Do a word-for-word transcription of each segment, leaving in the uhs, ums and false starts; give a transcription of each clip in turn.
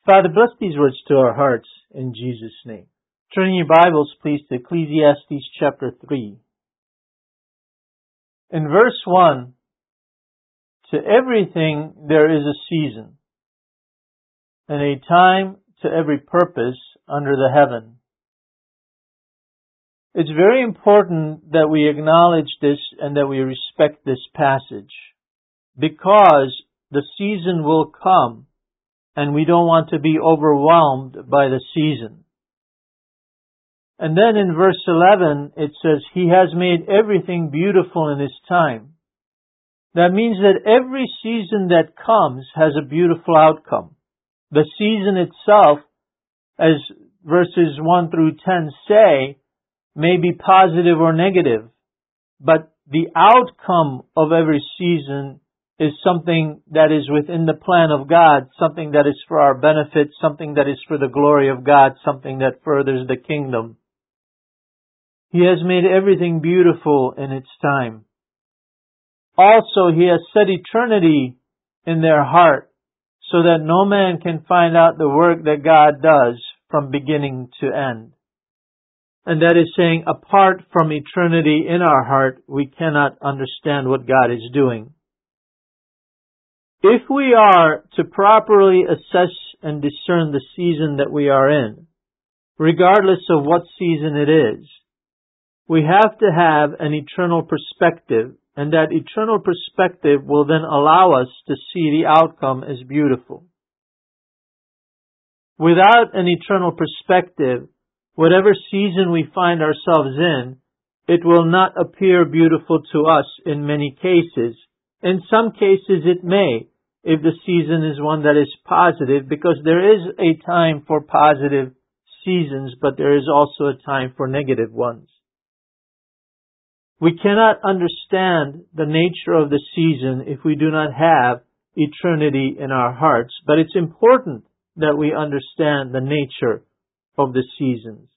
Father, bless these words to our hearts in Jesus' name. Turn your Bibles, please, to Ecclesiastes chapter three. In verse one, to everything there is a season, and a time to every purpose under the heaven. It's very important that we acknowledge this and that we respect this passage, because the season will come and we don't want to be overwhelmed by the season. And then in verse eleven it says, He has made everything beautiful in His time. That means that every season that comes has a beautiful outcome. The season itself, as verses one through ten say, may be positive or negative, but the outcome of every season is something that is within the plan of God, something that is for our benefit, something that is for the glory of God, something that furthers the kingdom. He has made everything beautiful in its time. Also, He has set eternity in their heart, so that no man can find out the work that God does from beginning to end. And that is saying, apart from eternity in our heart, we cannot understand what God is doing. If we are to properly assess and discern the season that we are in, regardless of what season it is, we have to have an eternal perspective, and that eternal perspective will then allow us to see the outcome as beautiful. Without an eternal perspective, whatever season we find ourselves in, it will not appear beautiful to us in many cases. In some cases it may, if the season is one that is positive, because there is a time for positive seasons, but there is also a time for negative ones. We cannot understand the nature of the season if we do not have eternity in our hearts, but it's important that we understand the nature of the seasons.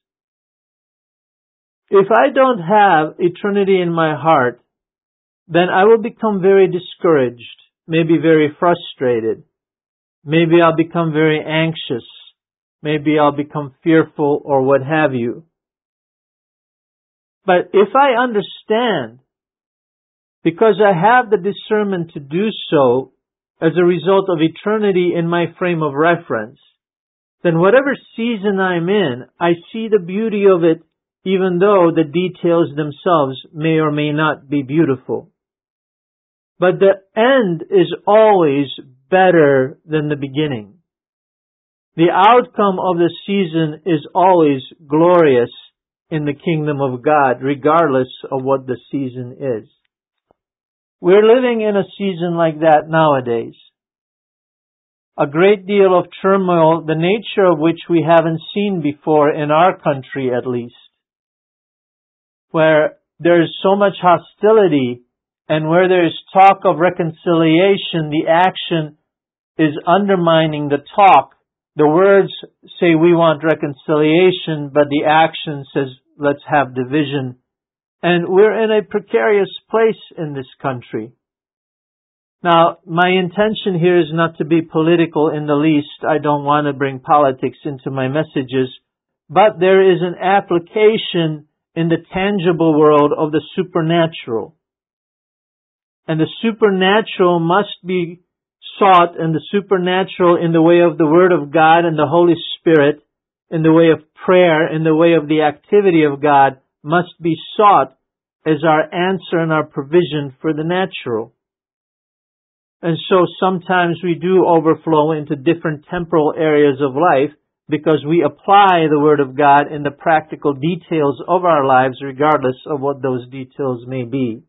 If I don't have eternity in my heart, then I will become very discouraged, maybe very frustrated. Maybe I'll become very anxious. Maybe I'll become fearful or what have you. But if I understand, because I have the discernment to do so as a result of eternity in my frame of reference, then whatever season I'm in, I see the beauty of it, even though the details themselves may or may not be beautiful. But the end is always better than the beginning. The outcome of the season is always glorious in the kingdom of God, regardless of what the season is. We're living in a season like that nowadays. A great deal of turmoil, the nature of which we haven't seen before in our country at least, where there is so much hostility, and where there is talk of reconciliation, the action is undermining the talk. The words say we want reconciliation, but the action says let's have division. And we're in a precarious place in this country. Now, my intention here is not to be political in the least. I don't want to bring politics into my messages. But there is an application in the tangible world of the supernatural. And the supernatural must be sought, and the supernatural in the way of the Word of God and the Holy Spirit, in the way of prayer, in the way of the activity of God, must be sought as our answer and our provision for the natural. And so sometimes we do overflow into different temporal areas of life because we apply the Word of God in the practical details of our lives, regardless of what those details may be.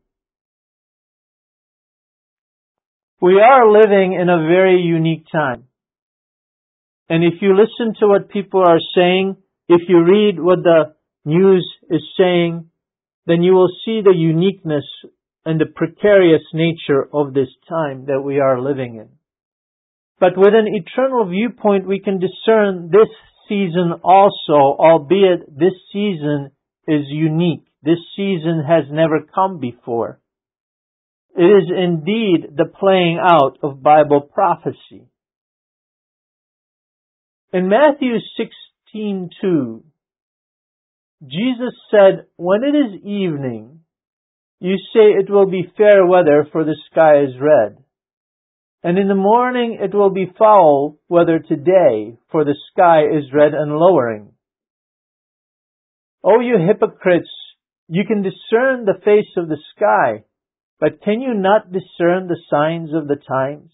We are living in a very unique time. And if you listen to what people are saying, if you read what the news is saying, then you will see the uniqueness and the precarious nature of this time that we are living in. But with an eternal viewpoint, we can discern this season also, albeit this season is unique. This season has never come before. It is indeed the playing out of Bible prophecy. In Matthew sixteen two, Jesus said, "When it is evening, you say it will be fair weather, for the sky is red. And in the morning it will be foul weather today, for the sky is red and lowering. O you hypocrites, you can discern the face of the sky, but can you not discern the signs of the times?"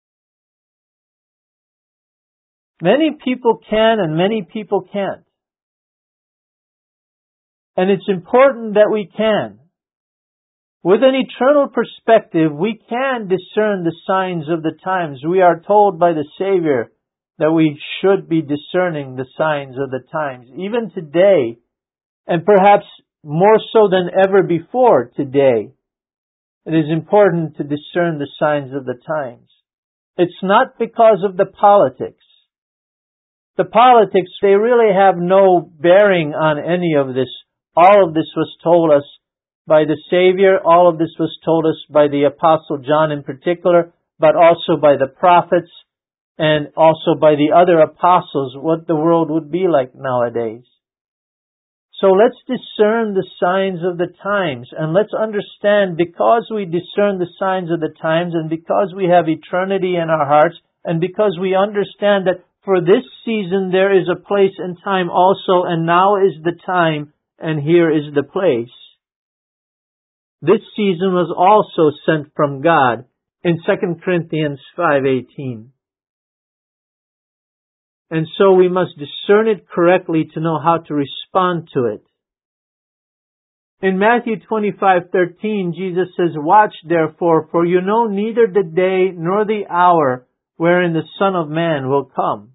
Many people can and many people can't. And it's important that we can. With an eternal perspective, we can discern the signs of the times. We are told by the Savior that we should be discerning the signs of the times. Even today, and perhaps more so than ever before today, it is important to discern the signs of the times. It's not because of the politics. The politics, they really have no bearing on any of this. All of this was told us by the Savior. All of this was told us by the Apostle John in particular, but also by the prophets and also by the other apostles, what the world would be like nowadays. So let's discern the signs of the times, and let's understand, because we discern the signs of the times, and because we have eternity in our hearts, and because we understand that for this season there is a place and time also, and now is the time, and here is the place. This season was also sent from God in Second Corinthians five eighteen. And so we must discern it correctly to know how to respond to it. In Matthew twenty-five thirteen, Jesus says, "Watch therefore, for you know neither the day nor the hour wherein the Son of Man will come."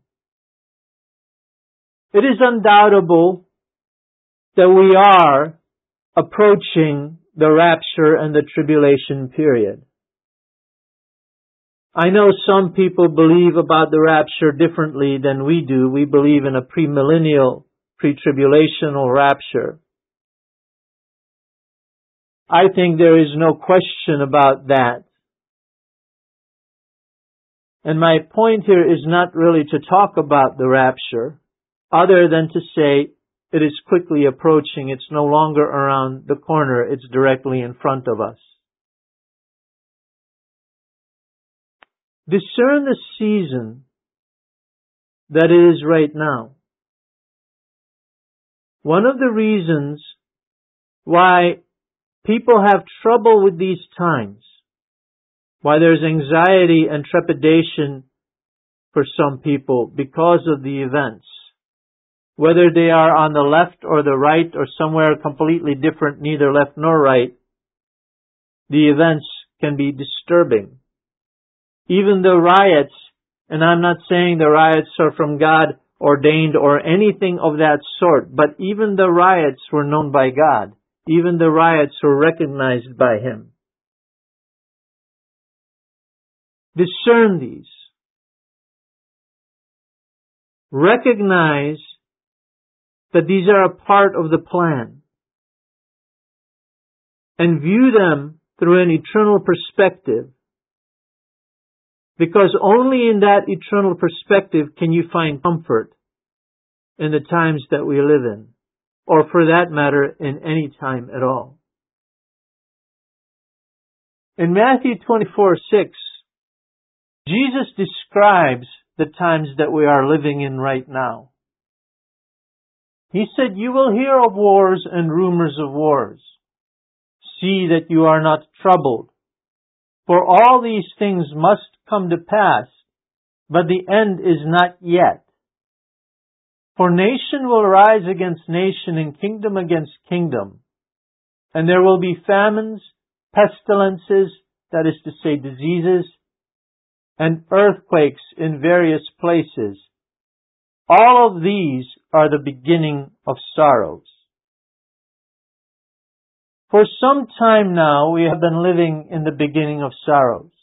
It is undoubtable that we are approaching the rapture and the tribulation period. I know some people believe about the rapture differently than we do. We believe in a premillennial, pre-tribulational rapture. I think there is no question about that. And my point here is not really to talk about the rapture, other than to say it is quickly approaching. It's no longer around the corner. It's directly in front of us. Discern the season that it is right now. One of the reasons why people have trouble with these times, why there's anxiety and trepidation for some people because of the events, whether they are on the left or the right or somewhere completely different, neither left nor right, the events can be disturbing. Even the riots, and I'm not saying the riots are from God ordained or anything of that sort, but even the riots were known by God. Even the riots were recognized by Him. Discern these. Recognize that these are a part of the plan, and view them through an eternal perspective, because only in that eternal perspective can you find comfort in the times that we live in, or for that matter, in any time at all. In Matthew twenty-four six, Jesus describes the times that we are living in right now. He said, "You will hear of wars and rumors of wars. See that you are not troubled. For all these things must come to pass, but the end is not yet. For nation will rise against nation and kingdom against kingdom. And there will be famines, pestilences, that is to say diseases, and earthquakes in various places. All of these are the beginning of sorrows." For some time now, we have been living in the beginning of sorrows.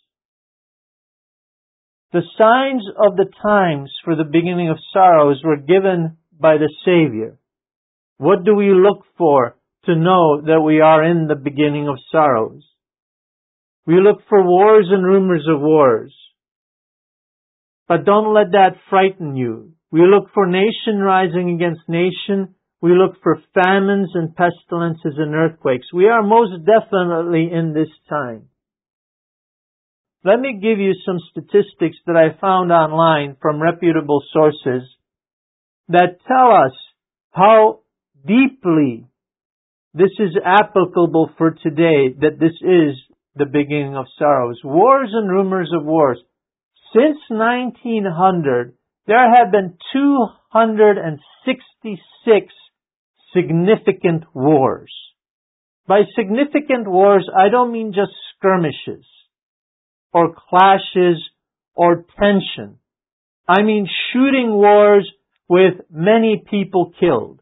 The signs of the times for the beginning of sorrows were given by the Savior. What do we look for to know that we are in the beginning of sorrows? We look for wars and rumors of wars. But don't let that frighten you. We look for nation rising against nation. We look for famines and pestilences and earthquakes. We are most definitely in this time. Let me give you some statistics that I found online from reputable sources that tell us how deeply this is applicable for today, that this is the beginning of sorrows. Wars and rumors of wars. Since nineteen hundred, there have been two hundred sixty-six significant wars. By significant wars, I don't mean just skirmishes or clashes or tension. I mean shooting wars with many people killed.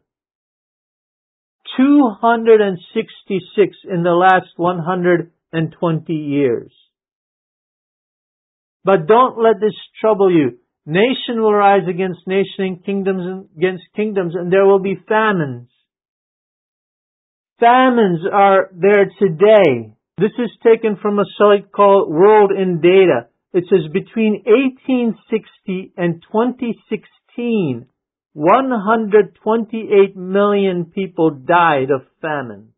two hundred sixty-six in the last one hundred twenty years. But don't let this trouble you. Nation will rise against nation and kingdoms against kingdoms, and there will be famines. Famines are there today. This is taken from a site called World in Data. It says between eighteen sixty and twenty sixteen, one hundred twenty-eight million people died of famine.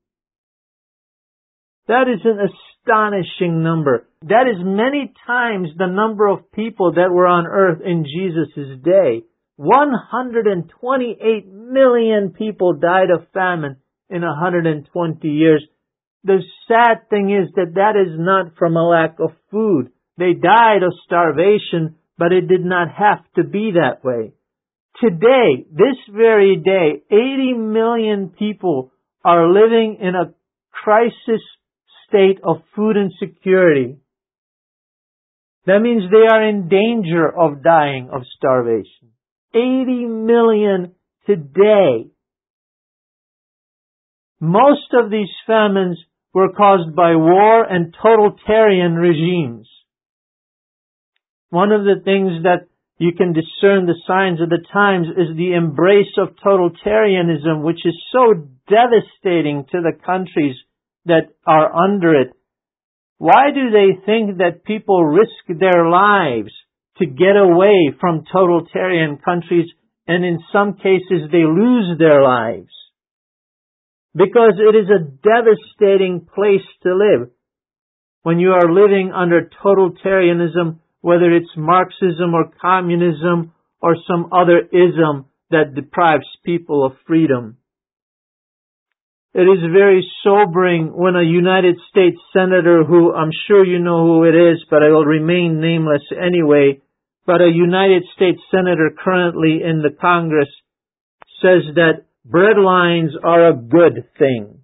That is an astonishing number. That is many times the number of people that were on earth in Jesus' day. one hundred twenty-eight million people died of famine in one hundred twenty years. The sad thing is that that is not from a lack of food. They died of starvation, but it did not have to be that way. Today, this very day, eighty million people are living in a crisis state of food insecurity. That means they are in danger of dying of starvation. eighty million today. Most of these famines were caused by war and totalitarian regimes. One of the things that you can discern the signs of the times is the embrace of totalitarianism, which is so devastating to the countries that are under it. Why do they think that people risk their lives to get away from totalitarian countries, and in some cases they lose their lives? Because it is a devastating place to live. When you are living under totalitarianism, whether it's Marxism or communism or some other ism that deprives people of freedom. It is very sobering when a United States Senator, who I'm sure you know who it is, but I will remain nameless anyway, but a United States Senator currently in the Congress says that breadlines are a good thing.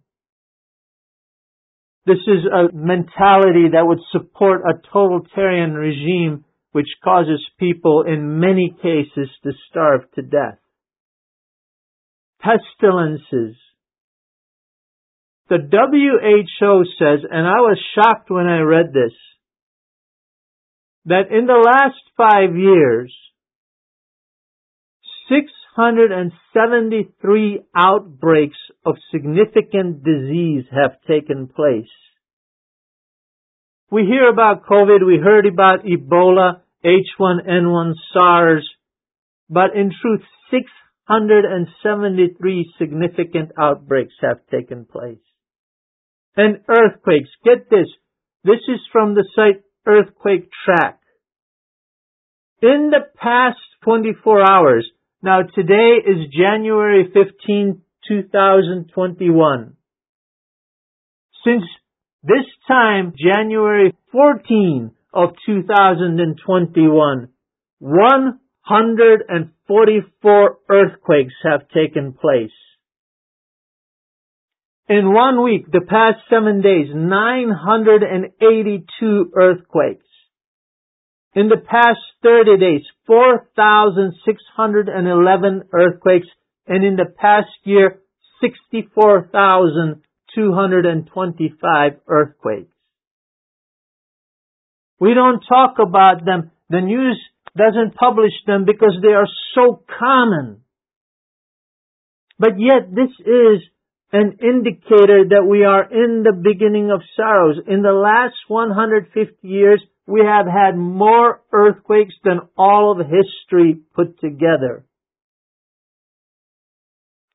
This is a mentality that would support a totalitarian regime which causes people in many cases to starve to death. Pestilences. The W H O says, and I was shocked when I read this, that in the last five years, six hundred seventy-three outbreaks of significant disease have taken place. We hear about COVID, we heard about Ebola, H one N one, SARS, but in truth, six hundred seventy-three significant outbreaks have taken place. And earthquakes, get this, this is from the site Earthquake Track. In the past twenty-four hours, now today is January fifteenth, two thousand twenty-one. Since this time, January fourteenth of two thousand twenty-one, one hundred forty-four earthquakes have taken place. In one week, the past seven days, nine hundred eighty-two earthquakes. In the past thirty days, four thousand six hundred eleven earthquakes, and in the past year, sixty-four thousand two hundred twenty-five earthquakes. We don't talk about them. The news doesn't publish them because they are so common. But yet this is an indicator that we are in the beginning of sorrows. In the last one hundred fifty years, we have had more earthquakes than all of history put together.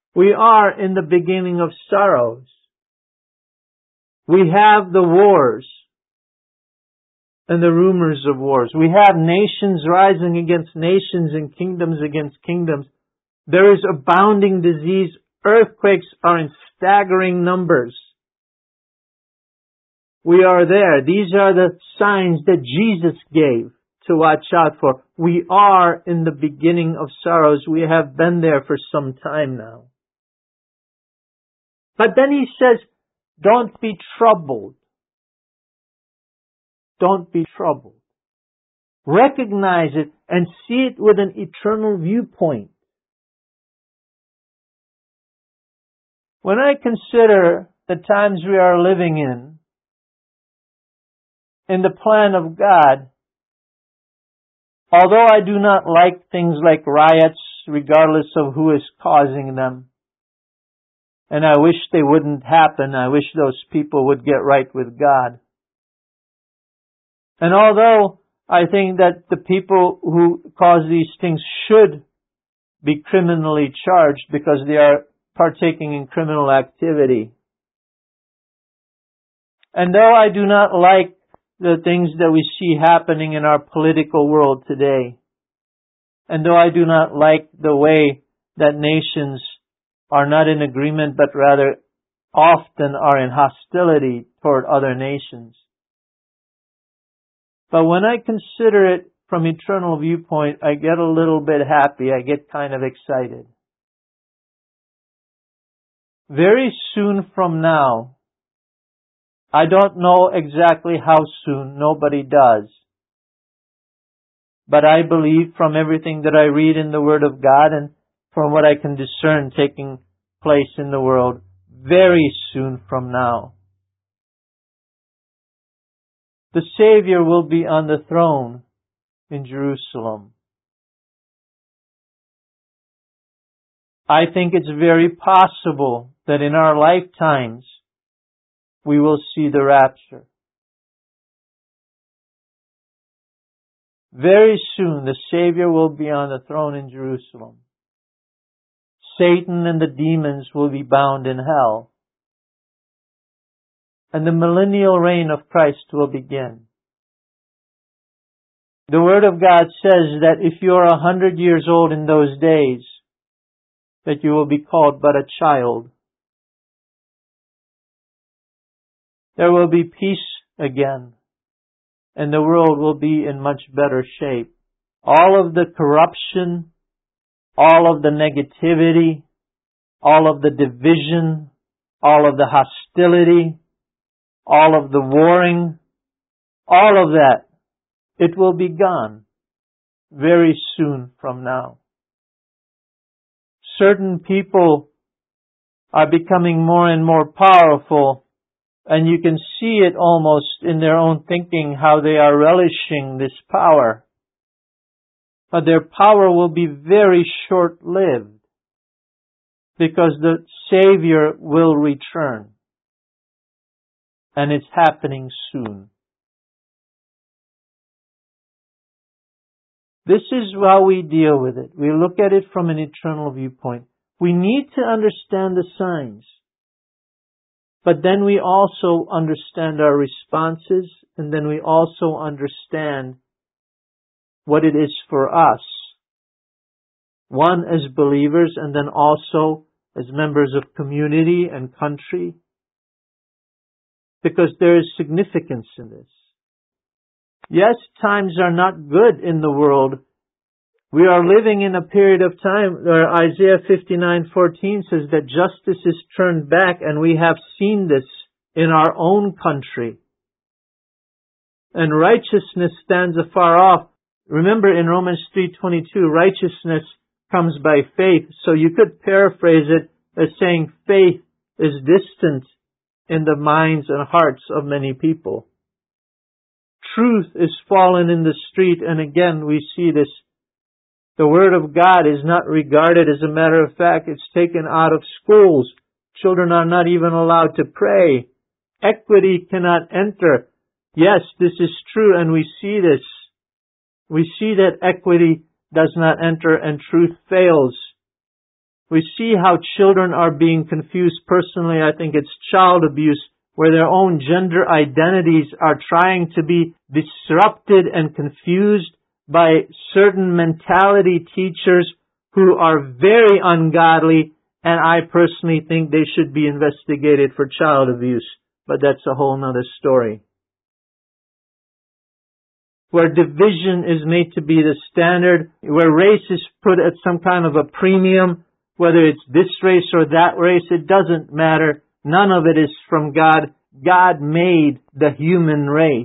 We are in the beginning of sorrows. We have the wars and the rumors of wars. We have nations rising against nations and kingdoms against kingdoms. There is abounding disease. Earthquakes are in staggering numbers. We are there. These are the signs that Jesus gave to watch out for. We are in the beginning of sorrows. We have been there for some time now. But then he says, don't be troubled. Don't be troubled. Recognize it and see it with an eternal viewpoint. When I consider the times we are living in, in the plan of God, although I do not like things like riots, regardless of who is causing them, and I wish they wouldn't happen, I wish those people would get right with God. And although I think that the people who cause these things should be criminally charged because they are partaking in criminal activity, and though I do not like the things that we see happening in our political world today, and though I do not like the way that nations are not in agreement but rather often are in hostility toward other nations, but when I consider it from eternal viewpoint, I get a little bit happy. I get kind of excited. Very soon from now, I don't know exactly how soon, nobody does. But I believe from everything that I read in the Word of God and from what I can discern taking place in the world, very soon from now, the Savior will be on the throne in Jerusalem. I think it's very possible that in our lifetimes we will see the rapture. Very soon the Savior will be on the throne in Jerusalem. Satan and the demons will be bound in hell. And the millennial reign of Christ will begin. The Word of God says that if you are a hundred years old in those days, that you will be called but a child. There will be peace again, and the world will be in much better shape. All of the corruption, all of the negativity, all of the division, all of the hostility, all of the warring, all of that, it will be gone very soon from now. Certain people are becoming more and more powerful, and you can see it almost in their own thinking how they are relishing this power. But their power will be very short-lived because the Savior will return. And it's happening soon. This is how we deal with it. We look at it from an eternal viewpoint. We need to understand the signs. But then we also understand our responses, and then we also understand what it is for us. One, as believers, and then also as members of community and country. Because there is significance in this. Yes, times are not good in the world. We are living in a period of time where Isaiah fifty-nine fourteen says that justice is turned back, and we have seen this in our own country. And righteousness stands afar off. Remember in Romans three twenty-two, righteousness comes by faith. So you could paraphrase it as saying faith is distant in the minds and hearts of many people. Truth is fallen in the street, and again we see this. The Word of God is not regarded. As a matter of fact, it's taken out of schools. Children are not even allowed to pray. Equity cannot enter. Yes, this is true, and we see this. We see that equity does not enter and truth fails. We see how children are being confused. Personally, I think it's child abuse, where their own gender identities are trying to be disrupted and confused by certain mentality teachers who are very ungodly, and I personally think they should be investigated for child abuse. But that's a whole nother story. Where division is made to be the standard, where race is put at some kind of a premium, whether it's this race or that race, it doesn't matter. None of it is from God. God made the human race.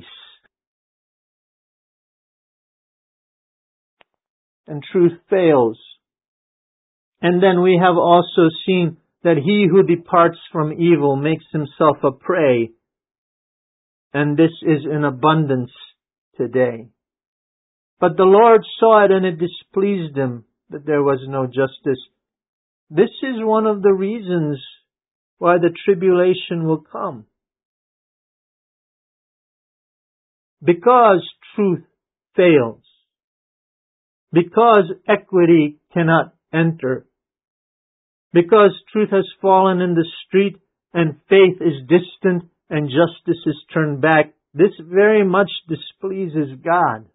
And truth fails. And then we have also seen that he who departs from evil makes himself a prey. And this is in abundance today. But the Lord saw it, and it displeased him that there was no justice. This is one of the reasons why the tribulation will come. Because truth fails. Because equity cannot enter. Because truth has fallen in the street and faith is distant and justice is turned back, this very much displeases God.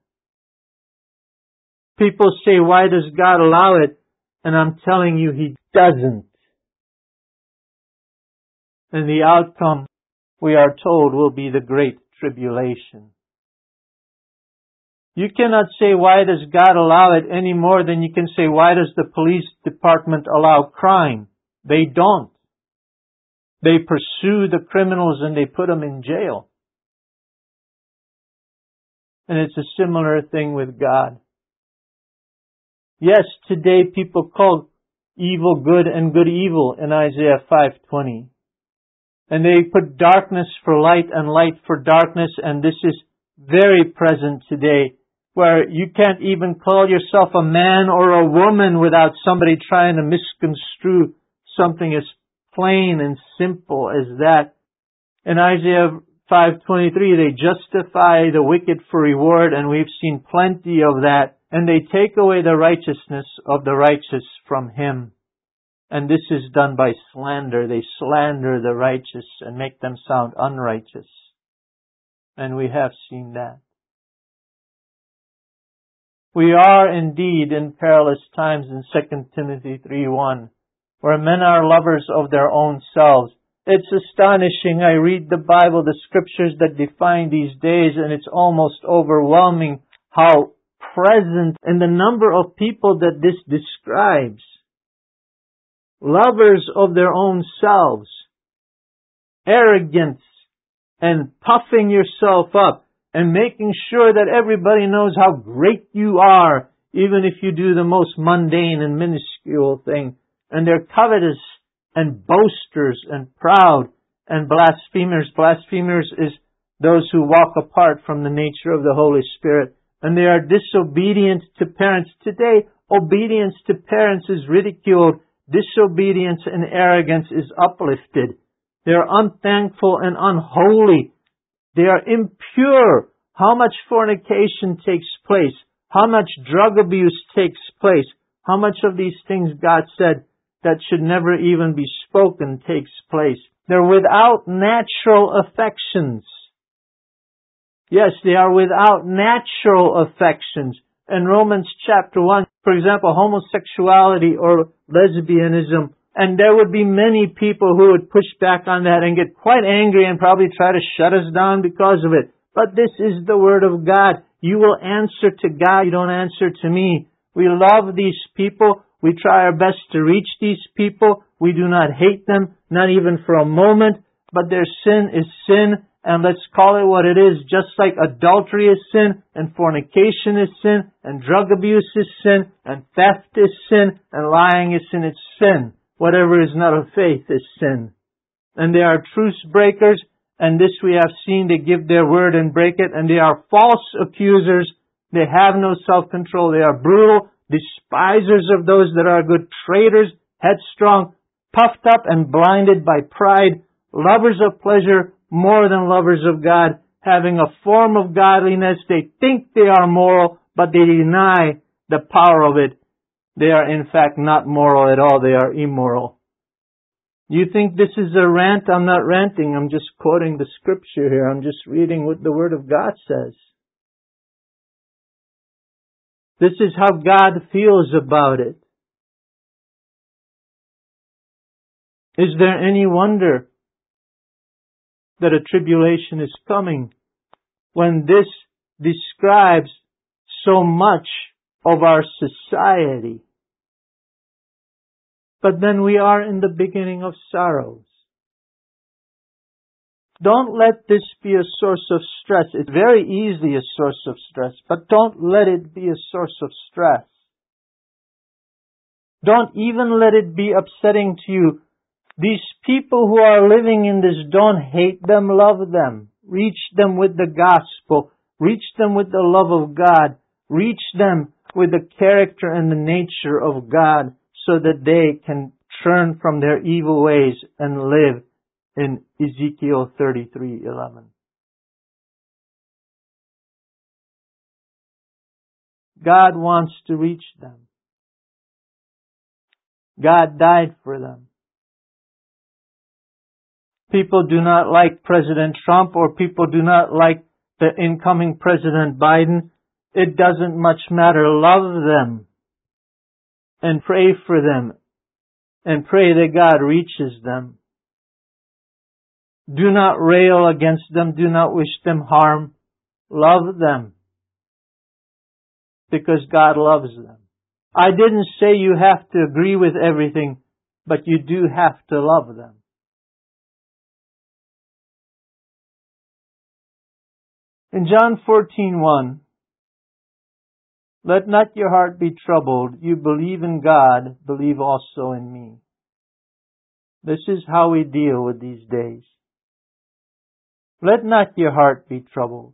People say, why does God allow it? And I'm telling you, He doesn't. And the outcome, we are told, will be the great tribulation. You cannot say, why does God allow it, any more than you can say, why does the police department allow crime? They don't. They pursue the criminals and they put them in jail. And it's a similar thing with God. Yes, today people call evil good and good evil in Isaiah five twenty. And they put darkness for light and light for darkness, and this is very present today, where you can't even call yourself a man or a woman without somebody trying to misconstrue something as plain and simple as that. In Isaiah five twenty-three, they justify the wicked for reward, and we've seen plenty of that. And they take away the righteousness of the righteous from him. And this is done by slander. They slander the righteous and make them sound unrighteous. And we have seen that. We are indeed in perilous times in Second Timothy three one, where men are lovers of their own selves. It's astonishing. I read the Bible, the scriptures that define these days, and it's almost overwhelming how present in the number of people that this describes. Lovers of their own selves. Arrogance and puffing yourself up and making sure that everybody knows how great you are, even if you do the most mundane and minuscule thing. And they're covetous and boasters and proud and blasphemers. Blasphemers is those who walk apart from the nature of the Holy Spirit. And they are disobedient to parents. Today, obedience to parents is ridiculed. Disobedience and arrogance is uplifted. They are unthankful and unholy. They are impure. How much fornication takes place? How much drug abuse takes place? How much of these things God said that should never even be spoken takes place? They're without natural affections. Yes, they are without natural affections. In Romans chapter one, for example, homosexuality or lesbianism, and there would be many people who would push back on that and get quite angry and probably try to shut us down because of it. But this is the Word of God. You will answer to God. You don't answer to me. We love these people. We try our best to reach these people. We do not hate them, not even for a moment. But their sin is sin. And let's call it what it is, just like adultery is sin, and fornication is sin, and drug abuse is sin, and theft is sin, and lying is sin. It's sin. Whatever is not of faith is sin. And they are truce breakers, and this we have seen. They give their word and break it, and they are false accusers. They have no self-control. They are brutal, despisers of those that are good, traitors, headstrong, puffed up and blinded by pride, lovers of pleasure more than lovers of God, having a form of godliness. They think they are moral, but they deny the power of it. They are in fact not moral at all. They are immoral. You think this is a rant? I'm not ranting. I'm just quoting the scripture here. I'm just reading what the Word of God says. This is how God feels about it. Is there any wonder that a tribulation is coming when this describes so much of our society? But then we are in the beginning of sorrows. Don't let this be a source of stress. It's very easily a source of stress, but don't let it be a source of stress. Don't even let it be upsetting to you. These people who are living in this, don't hate them, love them. Reach them with the gospel. Reach them with the love of God. Reach them with the character and the nature of God so that they can turn from their evil ways and live in Ezekiel thirty-three eleven. God wants to reach them. God died for them. People do not like President Trump, or people do not like the incoming President Biden. It doesn't much matter. Love them and pray for them and pray that God reaches them. Do not rail against them. Do not wish them harm. Love them because God loves them. I didn't say you have to agree with everything, but you do have to love them. In John fourteen one, let not your heart be troubled. You believe in God, believe also in me. This is how we deal with these days. Let not your heart be troubled.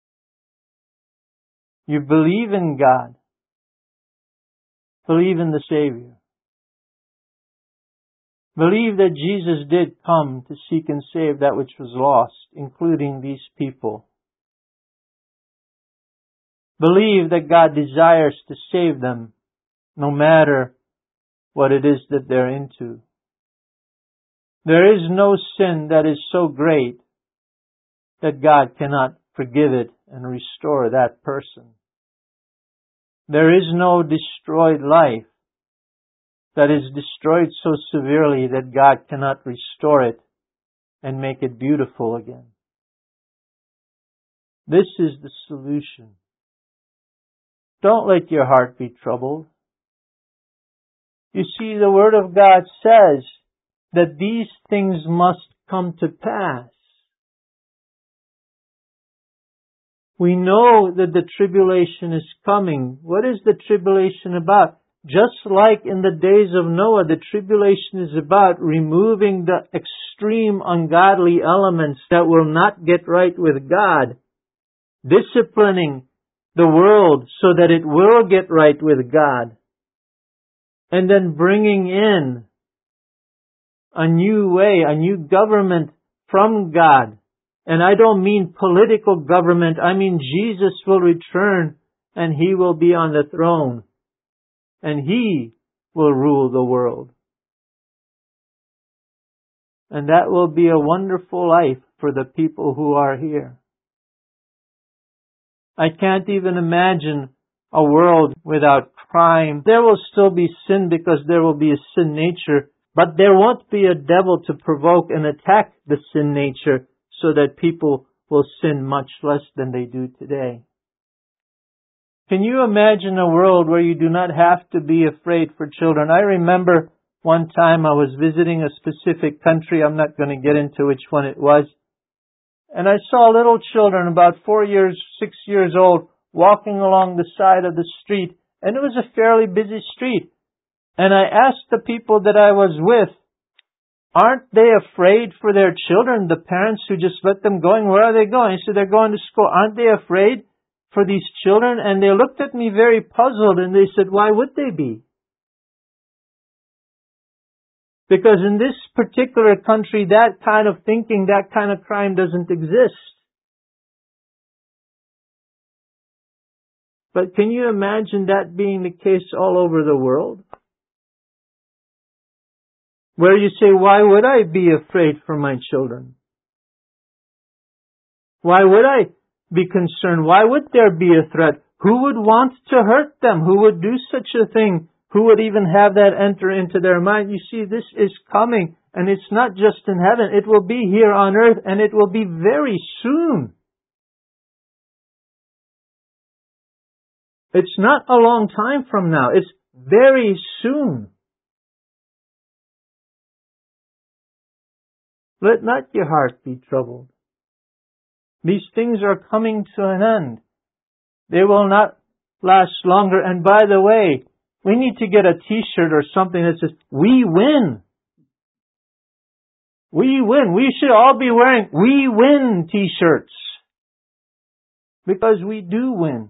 You believe in God. Believe in the Savior. Believe that Jesus did come to seek and save that which was lost, including these people. Believe that God desires to save them, no matter what it is that they're into. There is no sin that is so great that God cannot forgive it and restore that person. There is no destroyed life that is destroyed so severely that God cannot restore it and make it beautiful again. This is the solution. Don't let your heart be troubled. You see, the Word of God says that these things must come to pass. We know that the tribulation is coming. What is the tribulation about? Just like in the days of Noah, the tribulation is about removing the extreme ungodly elements that will not get right with God, disciplining the world so that it will get right with God, and then bringing in a new way, a new government from God. And I don't mean political government. I mean Jesus will return and He will be on the throne and He will rule the world. And that will be a wonderful life for the people who are here. I can't even imagine a world without crime. There will still be sin because there will be a sin nature, but there won't be a devil to provoke and attack the sin nature so that people will sin much less than they do today. Can you imagine a world where you do not have to be afraid for children? I remember one time I was visiting a specific country. I'm not going to get into which one it was. And I saw little children, about four years, six years old, walking along the side of the street. And it was a fairly busy street. And I asked the people that I was with, aren't they afraid for their children, the parents who just let them go? Where are they going? I said, they're going to school. Aren't they afraid for these children? And they looked at me very puzzled and they said, why would they be? Because in this particular country, that kind of thinking, that kind of crime doesn't exist. But can you imagine that being the case all over the world? Where you say, why would I be afraid for my children? Why would I be concerned? Why would there be a threat? Who would want to hurt them? Who would do such a thing? Who would even have that enter into their mind? You see, this is coming, and it's not just in heaven. It will be here on earth, and it will be very soon. It's not a long time from now. It's very soon. Let not your heart be troubled. These things are coming to an end. They will not last longer. And by the way, we need to get a t-shirt or something that says, we win. We win. We should all be wearing we win t-shirts. Because we do win.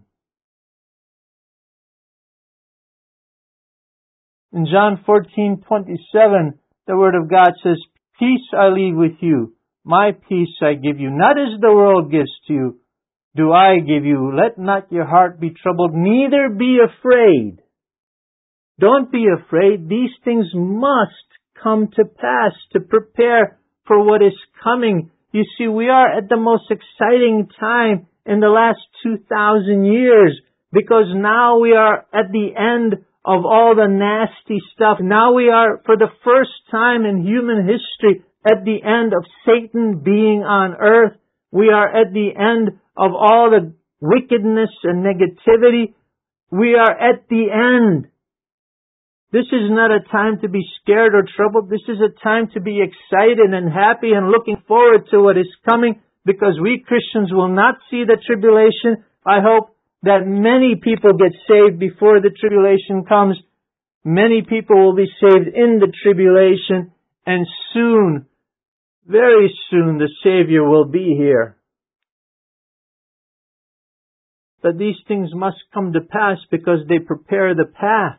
In John fourteen twenty-seven, the Word of God says, peace I leave with you. My peace I give you. Not as the world gives to you, do I give you. Let not your heart be troubled, neither be afraid. Don't be afraid. These things must come to pass to prepare for what is coming. You see, we are at the most exciting time in the last two thousand years, because now we are at the end of all the nasty stuff. Now we are, for the first time in human history, at the end of Satan being on earth. We are at the end of all the wickedness and negativity. We are at the end. This is not a time to be scared or troubled. This is a time to be excited and happy and looking forward to what is coming, because we Christians will not see the tribulation. I hope that many people get saved before the tribulation comes. Many people will be saved in the tribulation, and soon, very soon, the Savior will be here. But these things must come to pass because they prepare the path.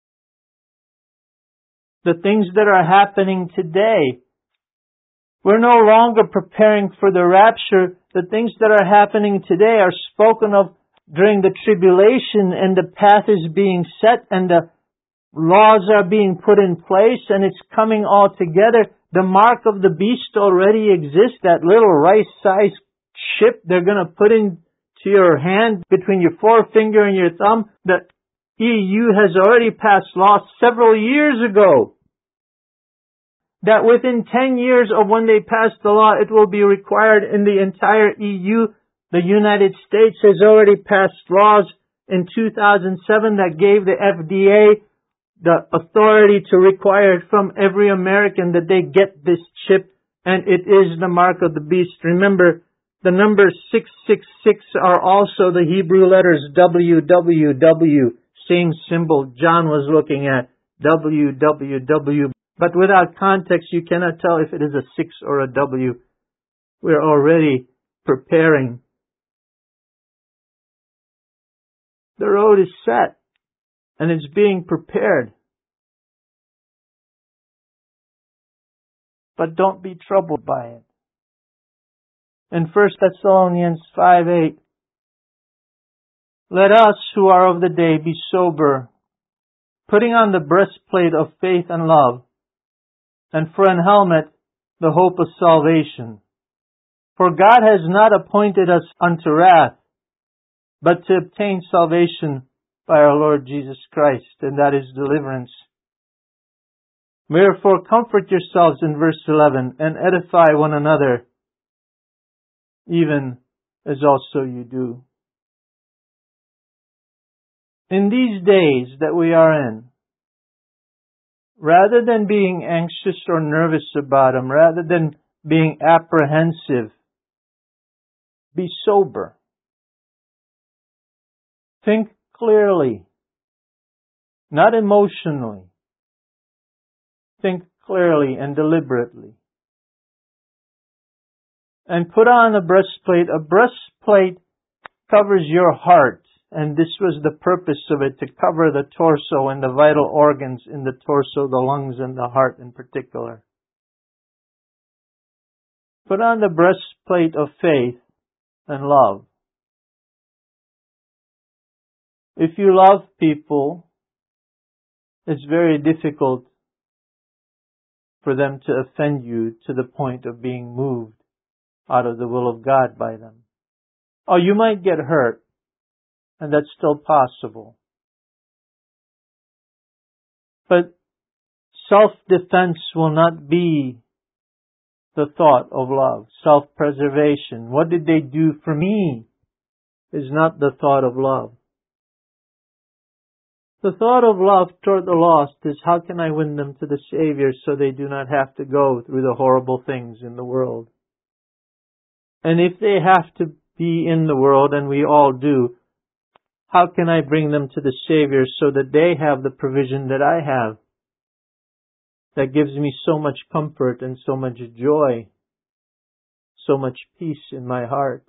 The things that are happening today, we're no longer preparing for the rapture. The things that are happening today are spoken of during the tribulation, and the path is being set, and the laws are being put in place, and it's coming all together. The mark of the beast already exists, that little rice-sized chip they're going to put into your hand between your forefinger and your thumb. The E U has already passed laws several years ago that within ten years of when they pass the law, it will be required in the entire E U. The United States has already passed laws in two thousand seven that gave the F D A the authority to require it from every American that they get this chip, and it is the mark of the beast. Remember, the numbers six six six are also the Hebrew letters W W W, same symbol John was looking at, W W W. But without context, you cannot tell if it is a six or a W. We're already preparing. The road is set, and it's being prepared. But don't be troubled by it. In First Thessalonians five eight, let us who are of the day be sober, putting on the breastplate of faith and love, and for an helmet the hope of salvation. For God has not appointed us unto wrath, but to obtain salvation by our Lord Jesus Christ, and that is deliverance. Wherefore comfort yourselves in verse eleven, and edify one another, even as also you do. In these days that we are in, rather than being anxious or nervous about them, rather than being apprehensive, be sober. Think clearly, not emotionally. Think clearly and deliberately. And put on a breastplate. A breastplate covers your heart, and this was the purpose of it, to cover the torso and the vital organs in the torso, the lungs and the heart in particular. Put on the breastplate of faith and love. If you love people, it's very difficult for them to offend you to the point of being moved out of the will of God by them. Oh, you might get hurt, and that's still possible. But self-defense will not be the thought of love. Self-preservation. What did they do for me is not the thought of love. The thought of love toward the lost is, how can I win them to the Savior so they do not have to go through the horrible things in the world? And if they have to be in the world, and we all do, how can I bring them to the Savior so that they have the provision that I have? That gives me so much comfort and so much joy, so much peace in my heart.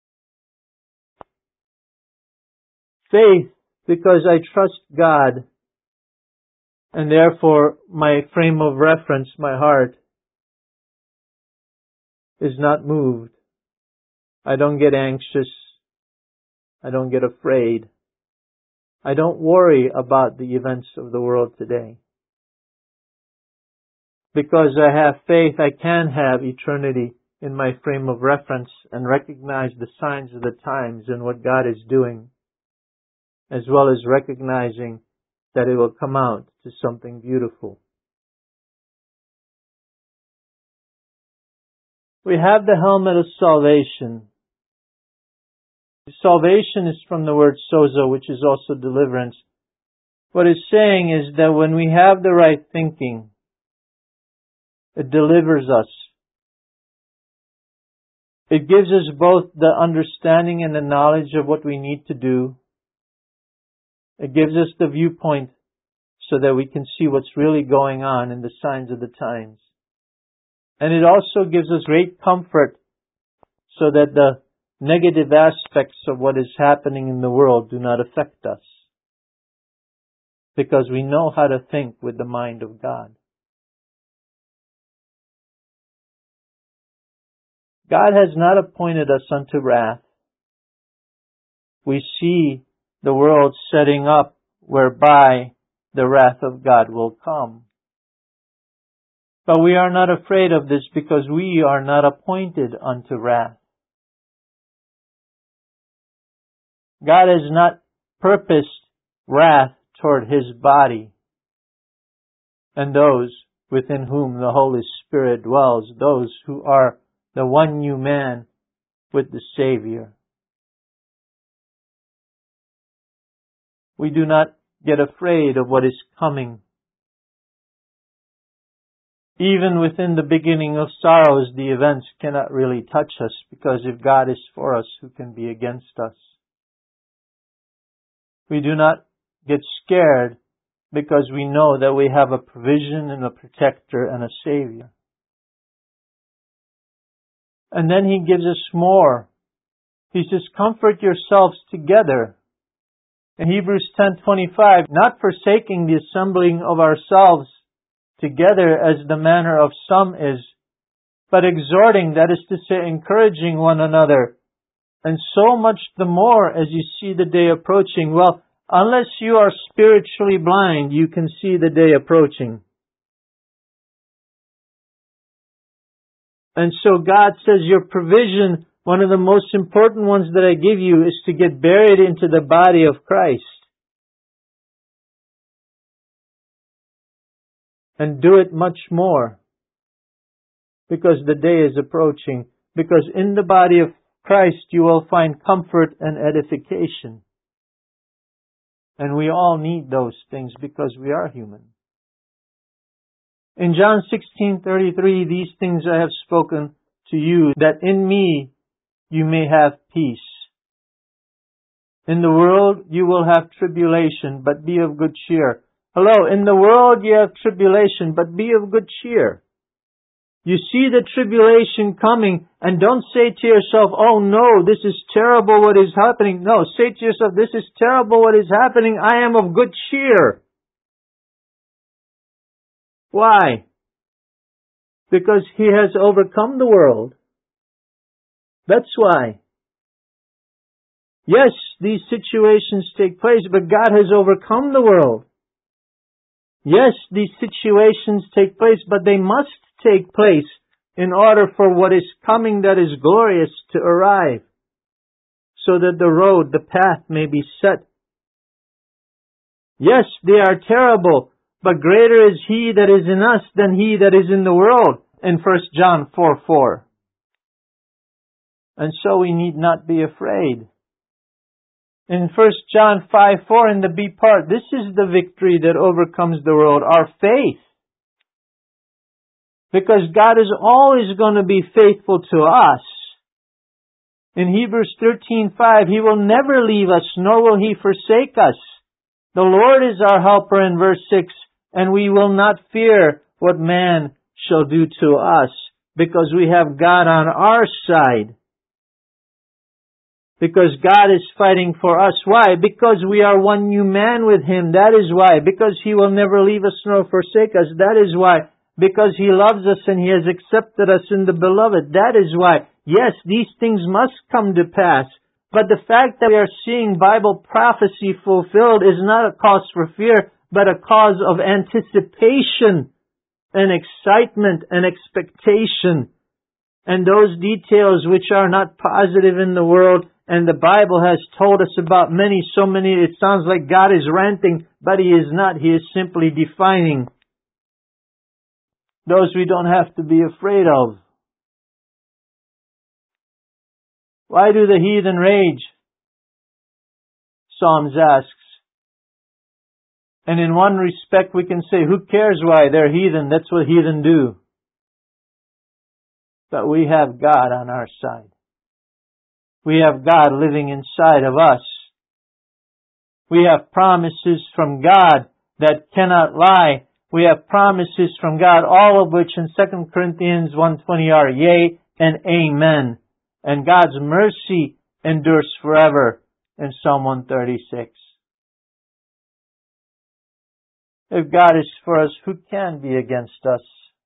Faith, because I trust God, and therefore my frame of reference, my heart, is not moved. I don't get anxious. I don't get afraid. I don't worry about the events of the world today. Because I have faith, I can have eternity in my frame of reference and recognize the signs of the times and what God is doing, as well as recognizing that it will come out to something beautiful. We have the helmet of salvation. Salvation is from the word sozo, which is also deliverance. What it's saying is that when we have the right thinking, it delivers us. It gives us both the understanding and the knowledge of what we need to do. It gives us the viewpoint so that we can see what's really going on in the signs of the times. And it also gives us great comfort so that the negative aspects of what is happening in the world do not affect us, because we know how to think with the mind of God. God has not appointed us unto wrath. We see the world setting up whereby the wrath of God will come. But we are not afraid of this because we are not appointed unto wrath. God has not purposed wrath toward His body and those within whom the Holy Spirit dwells, those who are the one new man with the Savior. We do not get afraid of what is coming. Even within the beginning of sorrows, the events cannot really touch us, because if God is for us, who can be against us? We do not get scared because we know that we have a provision and a protector and a Savior. And then He gives us more. He says, comfort yourselves together. In Hebrews ten twenty-five, not forsaking the assembling of ourselves together as the manner of some is, but exhorting, that is to say, encouraging one another, and so much the more as you see the day approaching. Well, unless you are spiritually blind, you can see the day approaching. And so God says, your provision, one of the most important ones that I give you, is to get buried into the body of Christ. And do it much more, because the day is approaching. Because in the body of Christ you will find comfort and edification. And we all need those things because we are human. In John sixteen thirty-three, these things I have spoken to you, that in me you may have peace. In the world you will have tribulation, but be of good cheer. Hello, in the world you have tribulation, but be of good cheer. You see the tribulation coming, and don't say to yourself, oh no, this is terrible what is happening. No, say to yourself, this is terrible what is happening. I am of good cheer. Why? Because He has overcome the world. That's why. Yes, these situations take place, but God has overcome the world. Yes, these situations take place, but they must take place in order for what is coming that is glorious to arrive, so that the road, the path may be set. Yes, they are terrible, but greater is He that is in us than he that is in the world, in First John four four. And so we need not be afraid. In First John five four in the B part, this is the victory that overcomes the world, our faith. Because God is always going to be faithful to us. In Hebrews thirteen five, He will never leave us, nor will He forsake us. The Lord is our helper in verse six, and we will not fear what man shall do to us, because we have God on our side. Because God is fighting for us. Why? Because we are one new man with Him. That is why. Because He will never leave us nor forsake us. That is why. Because He loves us and He has accepted us in the Beloved. That is why. Yes, these things must come to pass. But the fact that we are seeing Bible prophecy fulfilled is not a cause for fear, but a cause of anticipation and excitement and expectation. And those details which are not positive in the world, and the Bible has told us about many, so many, it sounds like God is ranting, but He is not. He is simply defining those we don't have to be afraid of. Why do the heathen rage? Psalms asks. And in one respect we can say, who cares why they're heathen? That's what heathen do. But we have God on our side. We have God living inside of us. We have promises from God that cannot lie. We have promises from God, all of which in Second Corinthians one twenty are yea and amen. And God's mercy endures forever in Psalm one thirty-six. If God is for us, who can be against us?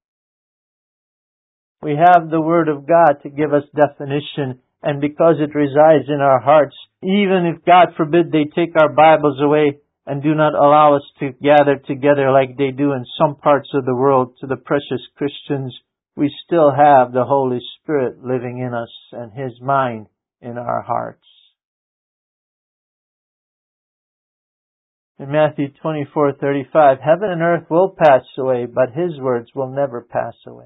We have the Word of God to give us definition, and because it resides in our hearts, even if, God forbid, they take our Bibles away and do not allow us to gather together like they do in some parts of the world to the precious Christians, we still have the Holy Spirit living in us and His mind in our hearts. In Matthew twenty-four thirty-five, heaven and earth will pass away, but His words will never pass away.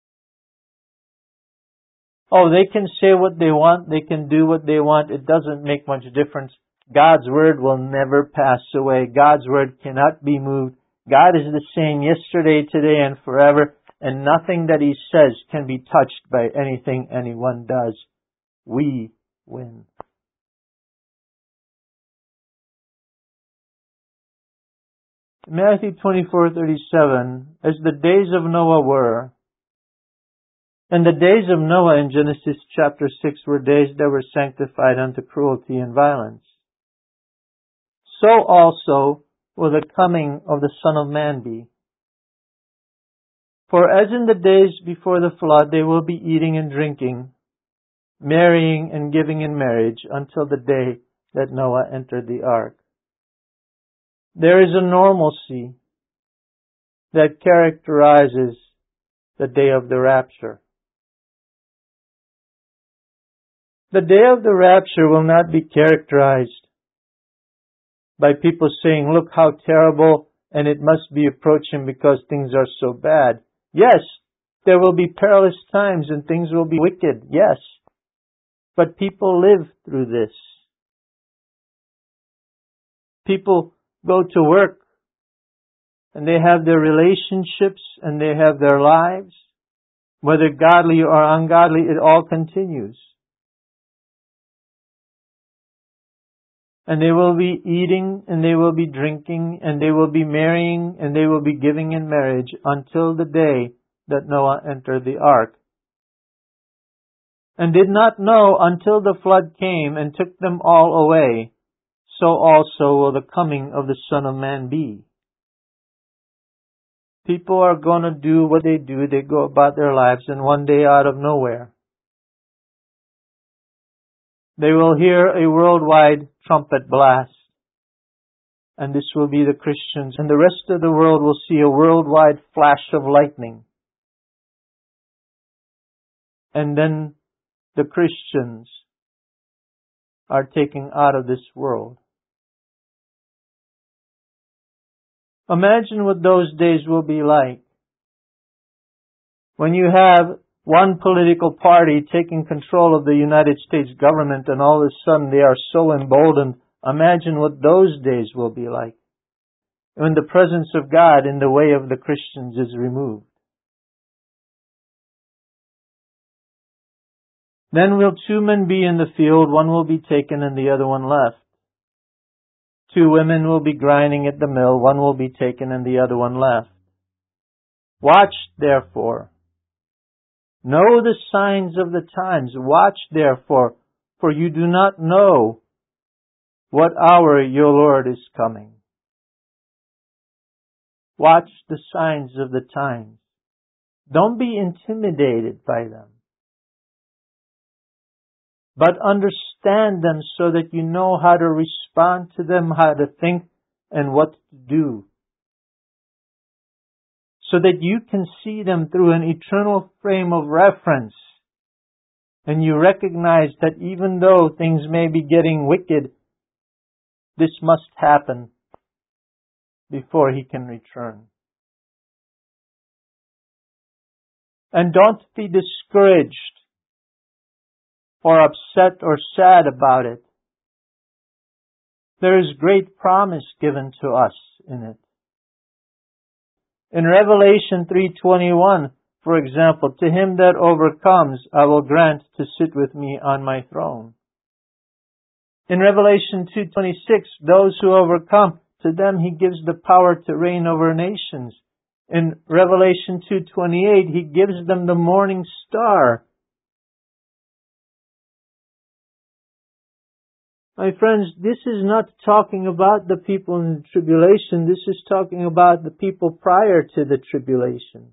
Oh, they can say what they want, they can do what they want, it doesn't make much difference. God's Word will never pass away. God's Word cannot be moved. God is the same yesterday, today, and forever, and nothing that He says can be touched by anything anyone does. We win. Matthew twenty-four thirty-seven, as the days of Noah were, and the days of Noah in Genesis chapter six were days that were sanctified unto cruelty and violence, so also will the coming of the Son of Man be. For as in the days before the flood, they will be eating and drinking, marrying and giving in marriage, until the day that Noah entered the ark. There is a normalcy that characterizes the day of the rapture. The day of the rapture will not be characterized by people saying, look how terrible, and it must be approaching because things are so bad. Yes, there will be perilous times and things will be wicked, yes. But people live through this. People go to work and they have their relationships and they have their lives. Whether godly or ungodly, it all continues. And they will be eating, and they will be drinking, and they will be marrying, and they will be giving in marriage until the day that Noah entered the ark. And did not know until the flood came and took them all away, so also will the coming of the Son of Man be. People are going to do what they do. They go about their lives, and one day out of nowhere, They will hear a worldwide trumpet blast. And this will be the Christians. And the rest of the world will see a worldwide flash of lightning. And then the Christians are taken out of this world. Imagine what those days will be like. When you have one political party taking control of the United States government and all of a sudden they are so emboldened. Imagine what those days will be like. When the presence of God in the way of the Christians is removed. Then will two men be in the field, one will be taken and the other one left. Two women will be grinding at the mill, one will be taken and the other one left. Watch therefore. Know the signs of the times. Watch therefore, for you do not know what hour your Lord is coming. Watch the signs of the times. Don't be intimidated by them. But understand them so that you know how to respond to them, how to think, and what to do. So that you can see them through an eternal frame of reference. And you recognize that even though things may be getting wicked, this must happen before He can return. And don't be discouraged or upset or sad about it. There is great promise given to us in it. In Revelation three twenty-one, for example, to him that overcomes, I will grant to sit with me on my throne. In Revelation two twenty-six, those who overcome, to them He gives the power to reign over nations. In Revelation two twenty-eight, He gives them the morning star. My friends, this is not talking about the people in the tribulation. This is talking about the people prior to the tribulation.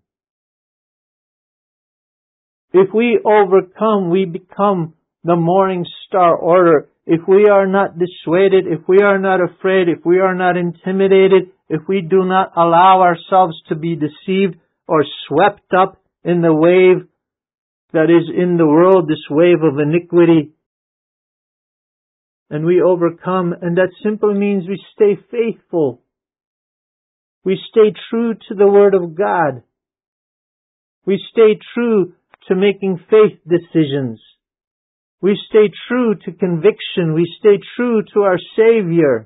If we overcome, we become the morning star order. If we are not dissuaded, if we are not afraid, if we are not intimidated, if we do not allow ourselves to be deceived or swept up in the wave that is in the world, this wave of iniquity, and we overcome, and that simply means we stay faithful. We stay true to the Word of God. We stay true to making faith decisions. We stay true to conviction. We stay true to our Savior.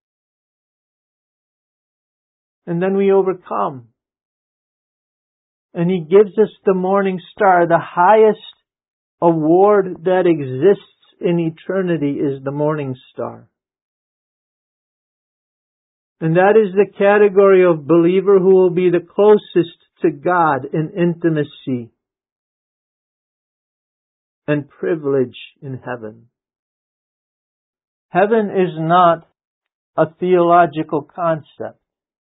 And then we overcome. And He gives us the morning star. The highest award that exists in eternity is the morning star. And that is the category of believer who will be the closest to God in intimacy and privilege in heaven. Heaven is not a theological concept.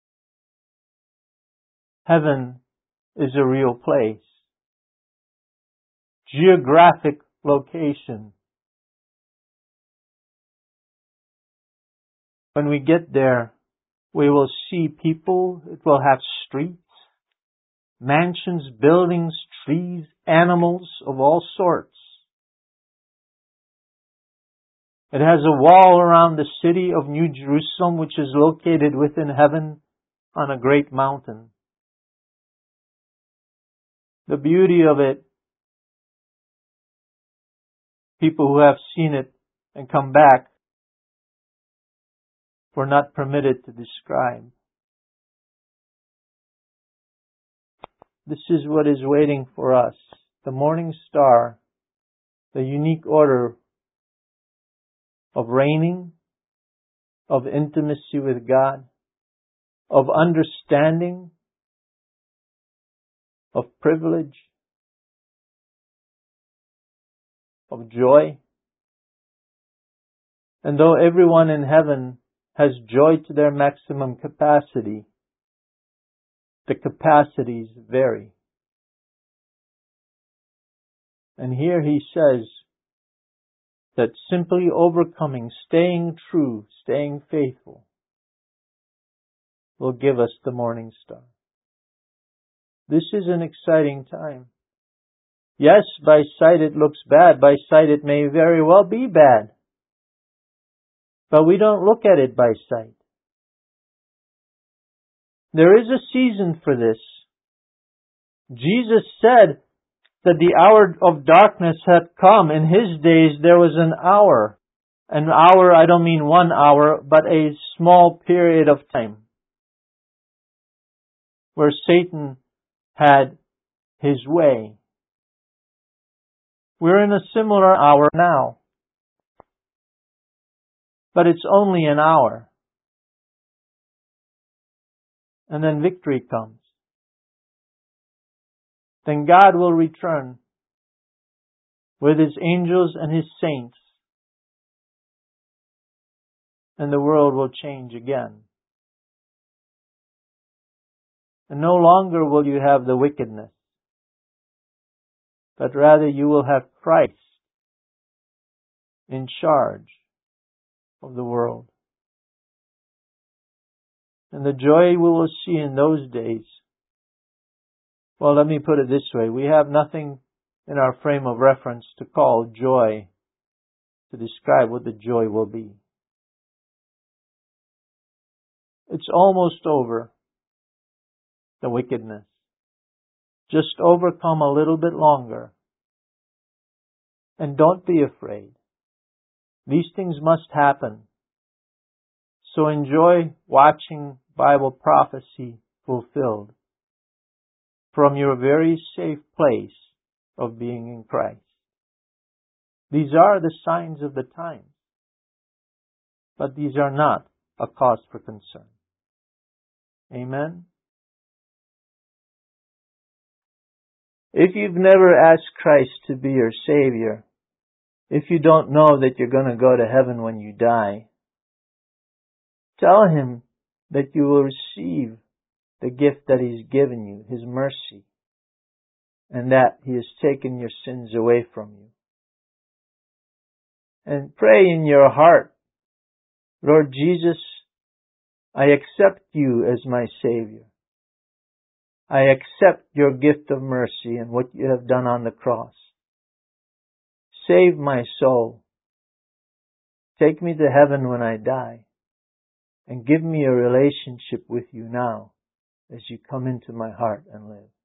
Heaven is a real place. Geographic location. When we get there, we will see people. It will have streets, mansions, buildings, trees, animals of all sorts. It has a wall around the city of New Jerusalem, which is located within heaven on a great mountain. The beauty of it, people who have seen it and come back were not permitted to describe. This is what is waiting for us. The morning star, the unique order of reigning, of intimacy with God, of understanding, of privilege, of joy. And though everyone in heaven has joy to their maximum capacity, the capacities vary. And here He says, that simply overcoming, staying true, staying faithful, will give us the morning star. This is an exciting time. Yes, by sight it looks bad. By sight it may very well be bad. But we don't look at it by sight. There is a season for this. Jesus said that the hour of darkness had come. In His days there was an hour. An hour, I don't mean one hour, but a small period of time where Satan had his way. We're in a similar hour now. But it's only an hour. And then victory comes. Then God will return with His angels and His saints. And the world will change again. And no longer will you have the wickedness, but rather you will have Christ in charge of the world. And the joy we will see in those days, well, let me put it this way. We have nothing in our frame of reference to call joy, to describe what the joy will be. It's almost over, the wickedness. Just overcome a little bit longer. And don't be afraid. These things must happen. So enjoy watching Bible prophecy fulfilled from your very safe place of being in Christ. These are the signs of the times, but these are not a cause for concern. Amen? If you've never asked Christ to be your Savior, if you don't know that you're going to go to heaven when you die, tell Him that you will receive the gift that He's given you, His mercy, and that He has taken your sins away from you. And pray in your heart, Lord Jesus, I accept You as my Savior. I accept Your gift of mercy and what You have done on the cross. Save my soul. Take me to heaven when I die. And give me a relationship with You now as You come into my heart and live.